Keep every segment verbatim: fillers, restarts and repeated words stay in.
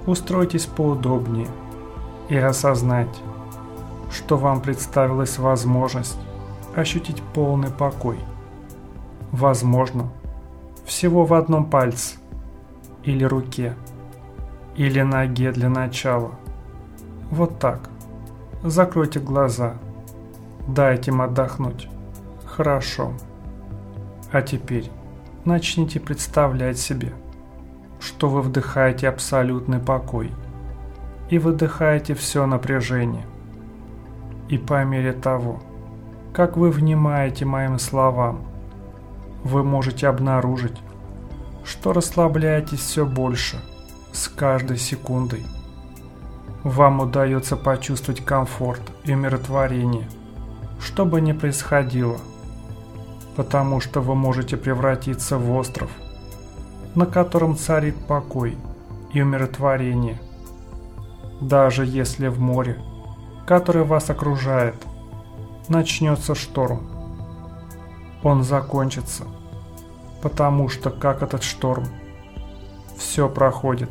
устройтесь поудобнее и осознайте, что вам представилась возможность ощутить полный покой. Возможно, всего в одном пальце, или руке, или ноге для начала. Вот так. Закройте глаза. Дайте им отдохнуть. Хорошо. А теперь начните представлять себе, что вы вдыхаете абсолютный покой и выдыхаете все напряжение. И по мере того, как вы внимаете моим словам, вы можете обнаружить, что расслабляетесь все больше с каждой секундой. Вам удается почувствовать комфорт и умиротворение, что бы ни происходило, потому что вы можете превратиться в остров, на котором царит покой и умиротворение. Даже если в море, которое вас окружает, начнется шторм, он закончится, потому что, как этот шторм, все проходит.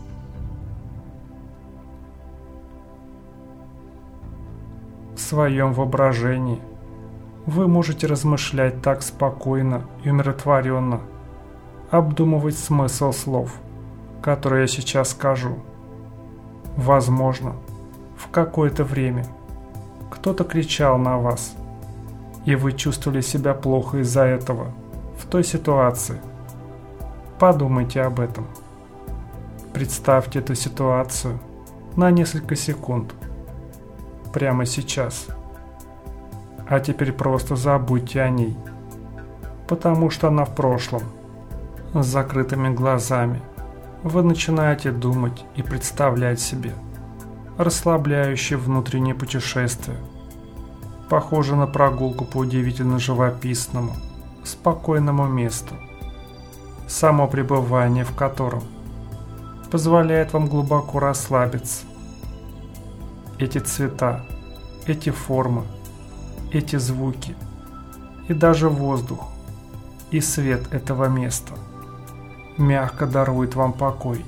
В своем воображении вы можете размышлять так спокойно и умиротворенно, обдумывать смысл слов, которые я сейчас скажу. Возможно, в какое-то время кто-то кричал на вас, и вы чувствовали себя плохо из-за этого в той ситуации. Подумайте об этом. Представьте эту ситуацию на несколько секунд. Прямо сейчас. А теперь просто забудьте о ней, потому что она в прошлом. С закрытыми глазами вы начинаете думать и представлять себе расслабляющее внутреннее путешествие, похоже на прогулку по удивительно живописному, спокойному месту, само пребывание в котором позволяет вам глубоко расслабиться. Эти цвета, эти формы, эти звуки и даже воздух и свет этого места мягко дарует вам покой.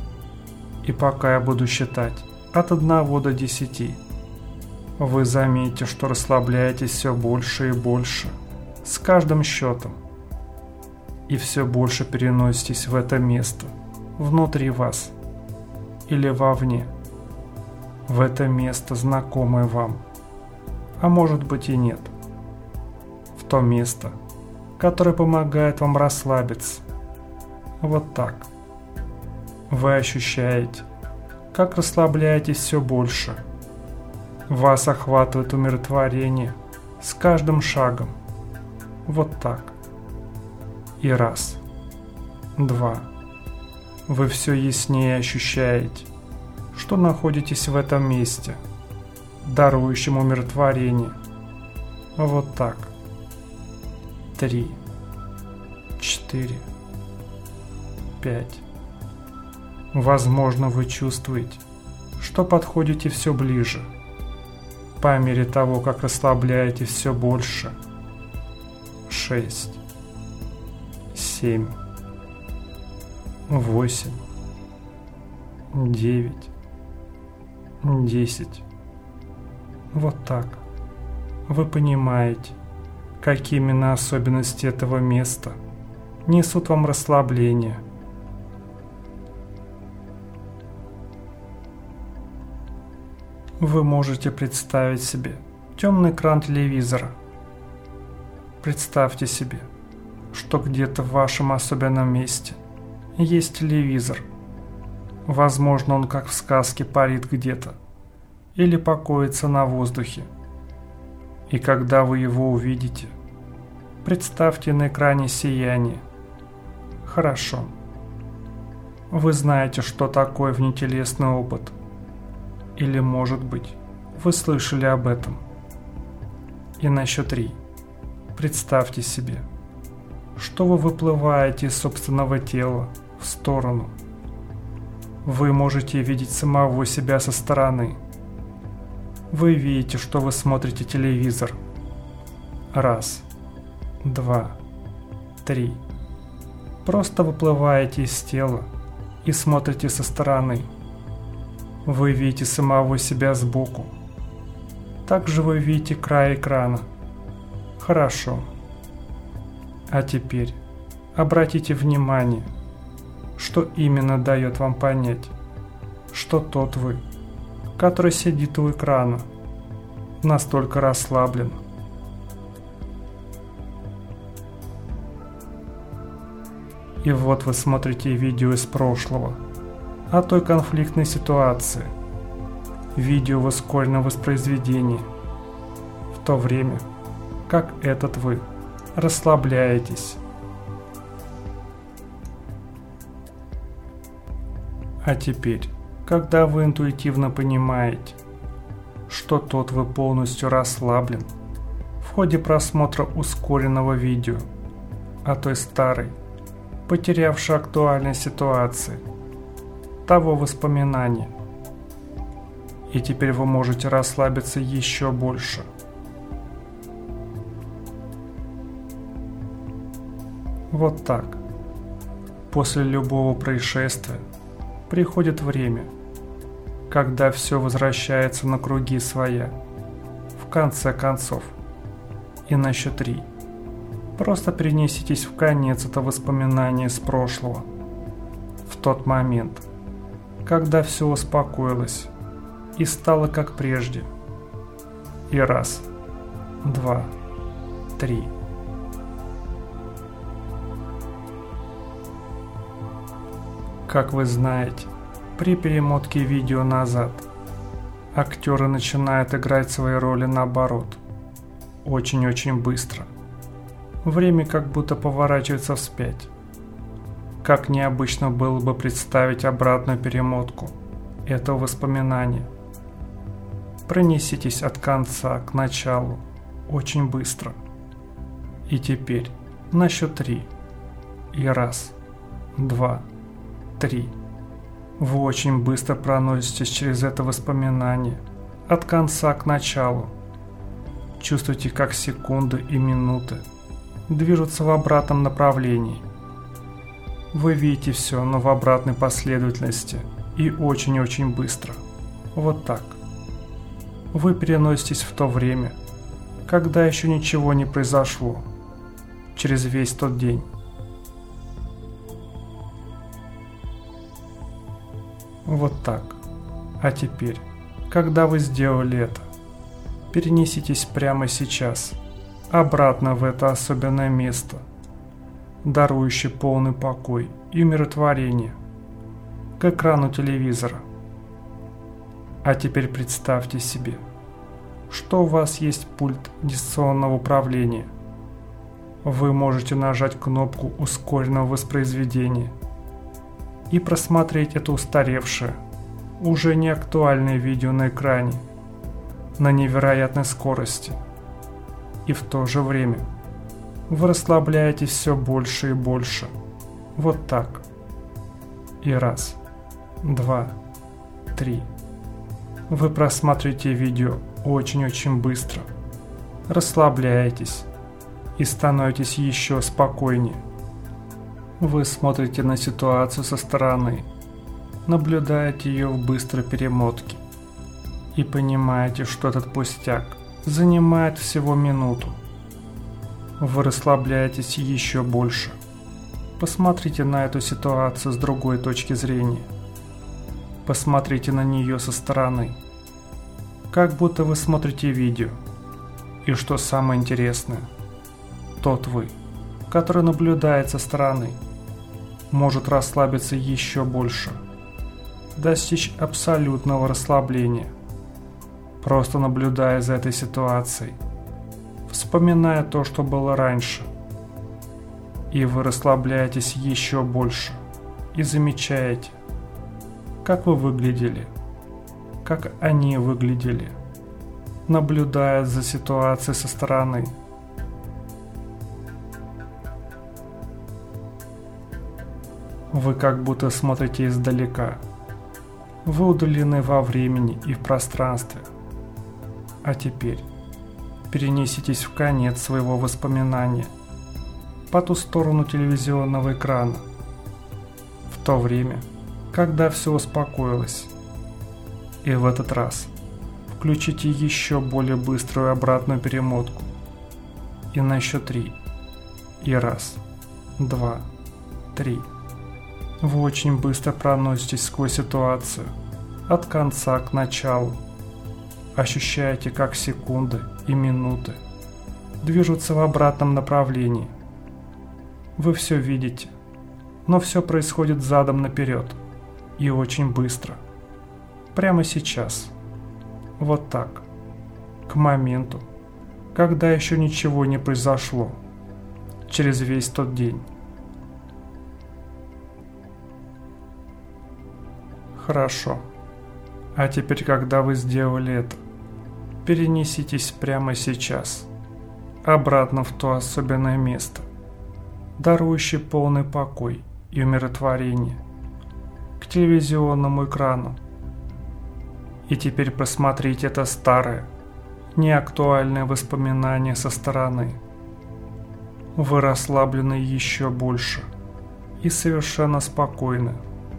И пока я буду считать от одного до десяти, вы заметите, что расслабляетесь все больше и больше с каждым счетом, и все больше переноситесь в это место внутри вас или вовне, в это место, знакомое вам, а может быть и нет, в то место, которое помогает вам расслабиться. Вот так. Вы ощущаете, как расслабляетесь все больше. Вас охватывает умиротворение с каждым шагом. Вот так. И раз, два. Вы все яснее ощущаете, что находитесь в этом месте, дарующем умиротворение. Вот так. Три, четыре, пять. Возможно, вы чувствуете, что подходите все ближе, по мере того, как расслабляетесь все больше. Шесть, семь, восемь, девять, десять. Вот так. Вы понимаете, какие именно особенности этого места несут вам расслабление. Вы можете представить себе темный экран телевизора. Представьте себе, что где-то в вашем особенном месте есть телевизор. Возможно, он как в сказке парит где-то или покоится на воздухе. И когда вы его увидите, представьте на экране сияние. Хорошо. Вы знаете, что такое внетелесный опыт. Или, может быть, вы слышали об этом. И на счет три представьте себе, что вы выплываете из собственного тела в сторону. Вы можете видеть самого себя со стороны. Вы видите, что вы смотрите телевизор. Раз, два, три. Просто выплываете из тела и смотрите со стороны. Вы видите самого себя сбоку. Также вы видите край экрана. Хорошо. А теперь обратите внимание, что именно дает вам понять, что тот вы, который сидит у экрана, настолько расслаблен. И вот вы смотрите видео из прошлого о той конфликтной ситуации, видео в ускоренном воспроизведении, в то время как этот вы расслабляетесь. А теперь, когда вы интуитивно понимаете, что тот вы полностью расслаблен, в ходе просмотра ускоренного видео о той старой, потерявшей актуальность ситуации, того воспоминания, и теперь вы можете расслабиться еще больше. Вот так. После любого происшествия приходит время, когда все возвращается на круги своя, в конце концов. И на счет три просто перенеситесь в конец этого воспоминания с прошлого, в тот момент, когда все успокоилось и стало как прежде. И раз, два, три. Как вы знаете, при перемотке видео назад актеры начинают играть свои роли наоборот, очень-очень быстро. Время как будто поворачивается вспять. Как необычно было бы представить обратную перемотку этого воспоминания. Пронеситесь от конца к началу очень быстро. И теперь на счет три. И раз, два, три. Вы очень быстро проноситесь через это воспоминание от конца к началу. Чувствуйте, как секунды и минуты движутся в обратном направлении. Вы видите все, но в обратной последовательности и очень-очень быстро. Вот так. Вы переноситесь в то время, когда еще ничего не произошло, через весь тот день. Вот так. А теперь, когда вы сделали это, перенеситесь прямо сейчас, обратно в это особенное место, дарующее полный покой и умиротворение, к экрану телевизора. А теперь представьте себе, что у вас есть пульт дистанционного управления. Вы можете нажать кнопку ускоренного воспроизведения и просмотреть это устаревшее, уже не актуальное видео на экране на невероятной скорости. И в то же время вы расслабляетесь все больше и больше. Вот так. И раз, два, три. Вы просматриваете видео очень-очень быстро, расслабляетесь и становитесь еще спокойнее. Вы смотрите на ситуацию со стороны, наблюдаете ее в быстрой перемотке и понимаете, что этот пустяк занимает всего минуту. Вы расслабляетесь еще больше. Посмотрите на эту ситуацию с другой точки зрения. Посмотрите на нее со стороны, как будто вы смотрите видео. И что самое интересное, тот вы, который наблюдает со стороны, может расслабиться еще больше, достичь абсолютного расслабления, просто наблюдая за этой ситуацией, вспоминая то, что было раньше. И вы расслабляетесь еще больше и замечаете, как вы выглядели, как они выглядели, наблюдая за ситуацией со стороны. Вы как будто смотрите издалека. Вы удалены во времени и в пространстве. А теперь перенеситесь в конец своего воспоминания, по ту сторону телевизионного экрана, в то время, когда все успокоилось И в этот раз включите еще более быструю обратную перемотку. И на счет три. И раз, два, три. Вы очень быстро проноситесь сквозь ситуацию, от конца к началу. Ощущаете, как секунды и минуты движутся в обратном направлении. Вы все видите, но все происходит задом наперед и очень быстро. Прямо сейчас. Вот так. К моменту, когда еще ничего не произошло. Через весь тот день. Хорошо. А теперь, когда вы сделали это, перенеситесь прямо сейчас, обратно в то особенное место, дарующее полный покой и умиротворение, к телевизионному экрану. И теперь просмотрите это старое, неактуальное воспоминание со стороны. Вы расслаблены еще больше и совершенно спокойны.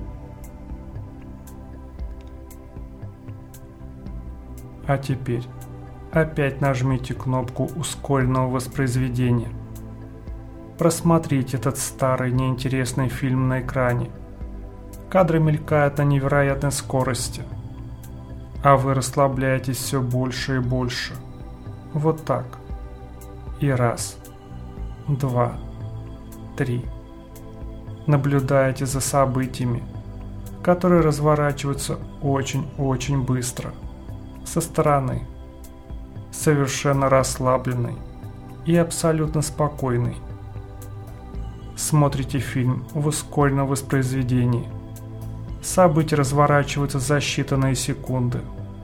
А теперь опять нажмите кнопку ускоренного воспроизведения. Просмотрите этот старый неинтересный фильм на экране. Кадры мелькают на невероятной скорости, а вы расслабляетесь все больше и больше. Вот так. И раз, два, три. Наблюдаете за событиями, которые разворачиваются очень-очень быстро, со стороны, совершенно расслабленный и абсолютно спокойный. Смотрите фильм в ускоренном воспроизведении. События разворачиваются за считанные секунды.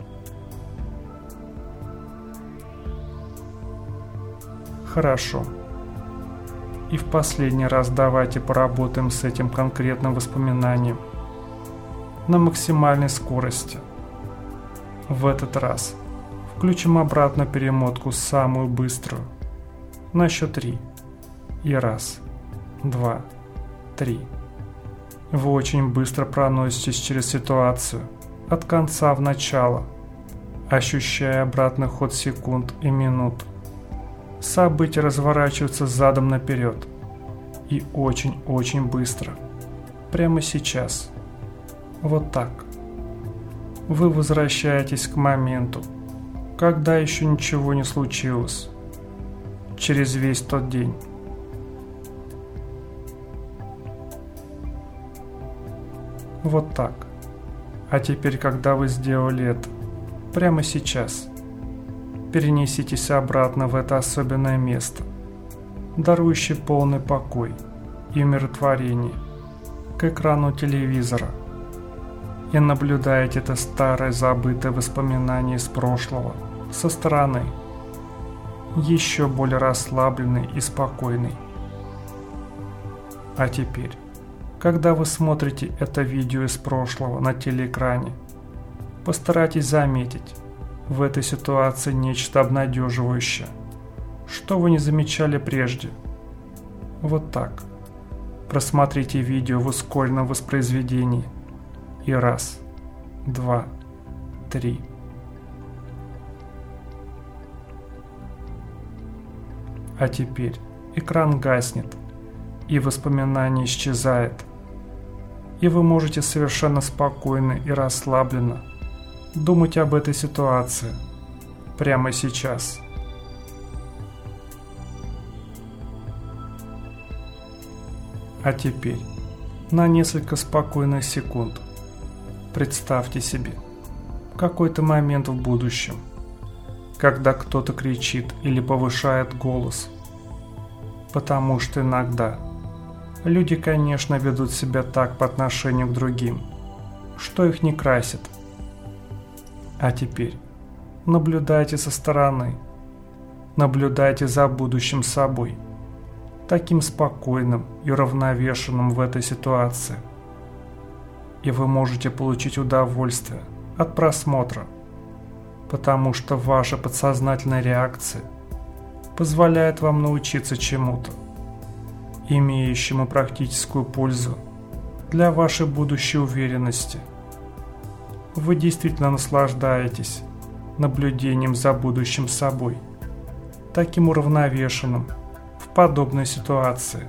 Хорошо. И в последний раз давайте поработаем с этим конкретным воспоминанием на максимальной скорости. В этот раз включим обратно перемотку самую быструю. На счет три. И раз, два, три. Вы очень быстро проноситесь через ситуацию, от конца в начало, ощущая обратный ход секунд и минут. События разворачиваются задом наперед и очень-очень быстро. Прямо сейчас. Вот так. Вы возвращаетесь к моменту, когда еще ничего не случилось. Через весь тот день. Вот так. А теперь, когда вы сделали это, прямо сейчас, перенеситесь обратно в это особенное место, дарующее полный покой и умиротворение, к экрану телевизора, и наблюдаете это старое забытое воспоминание из прошлого со стороны, еще более расслабленный и спокойный. А теперь, когда вы смотрите это видео из прошлого на телеэкране, постарайтесь заметить в этой ситуации нечто обнадеживающее, что вы не замечали прежде. Вот так. Просмотрите видео в ускоренном воспроизведении. И раз, два, три. А теперь экран гаснет, и воспоминание исчезает. И вы можете совершенно спокойно и расслабленно думать об этой ситуации прямо сейчас. А теперь на несколько спокойных секунд представьте себе какой-то момент в будущем, когда кто-то кричит или повышает голос, потому что иногда люди, конечно, ведут себя так по отношению к другим, что их не красит. А теперь наблюдайте со стороны, наблюдайте за будущим собой, таким спокойным и уравновешенным в этой ситуации. И вы можете получить удовольствие от просмотра, потому что ваша подсознательная реакция позволяет вам научиться чему-то, имеющему практическую пользу для вашей будущей уверенности. Вы действительно наслаждаетесь наблюдением за будущим собой, таким уравновешенным в подобной ситуации.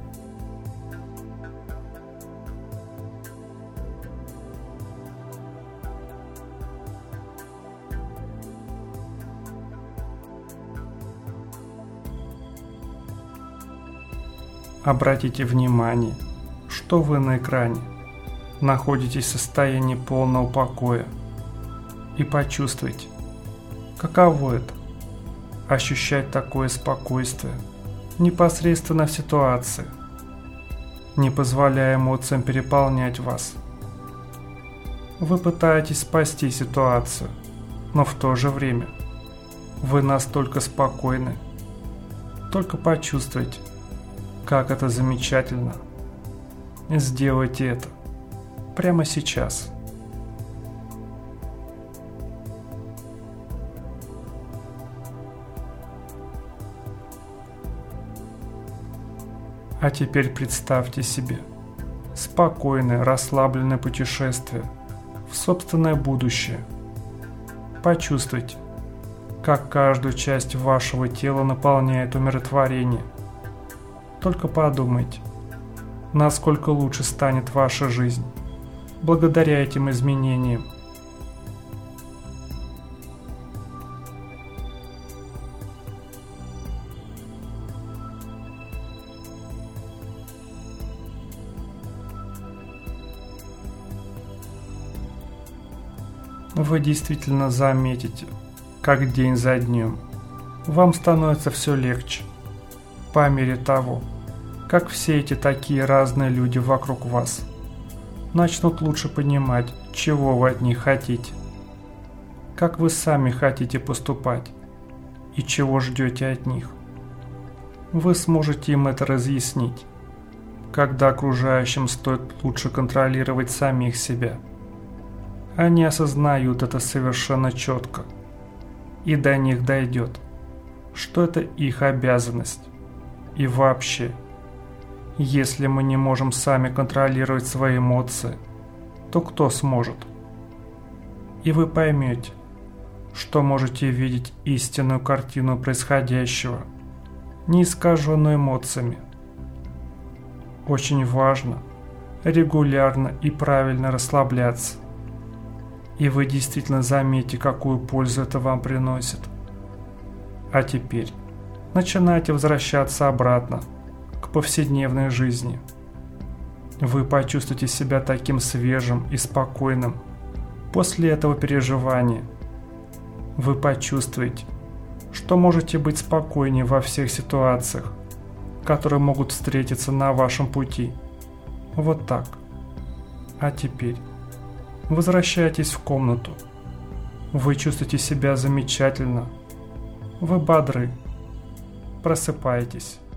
Обратите внимание, что вы на экране находитесь в состоянии полного покоя, и почувствуйте, каково это – ощущать такое спокойствие непосредственно в ситуации, не позволяя эмоциям переполнять вас. Вы пытаетесь спасти ситуацию, но в то же время вы настолько спокойны. Только почувствуйте, как это замечательно. Сделайте это прямо сейчас. А теперь представьте себе спокойное, расслабленное путешествие в собственное будущее. Почувствуйте, как каждую часть вашего тела наполняет умиротворение. Только подумайте, насколько лучше станет ваша жизнь благодаря этим изменениям. Вы действительно заметите, как день за днем вам становится все легче, по мере того, как все эти такие разные люди вокруг вас начнут лучше понимать, чего вы от них хотите, как вы сами хотите поступать и чего ждете от них. Вы сможете им это разъяснить, когда окружающим стоит лучше контролировать самих себя. Они осознают это совершенно четко, и до них дойдет, что это их обязанность. И вообще, если мы не можем сами контролировать свои эмоции, то кто сможет? И вы поймете, что можете видеть истинную картину происходящего, не искаженную эмоциями. Очень важно регулярно и правильно расслабляться. И вы действительно заметите, какую пользу это вам приносит. А теперь начинайте возвращаться обратно к повседневной жизни. Вы почувствуете себя таким свежим и спокойным после этого переживания. Вы почувствуете, что можете быть спокойнее во всех ситуациях, которые могут встретиться на вашем пути. Вот так. А теперь возвращайтесь в комнату. Вы чувствуете себя замечательно. Вы бодры. Просыпайтесь.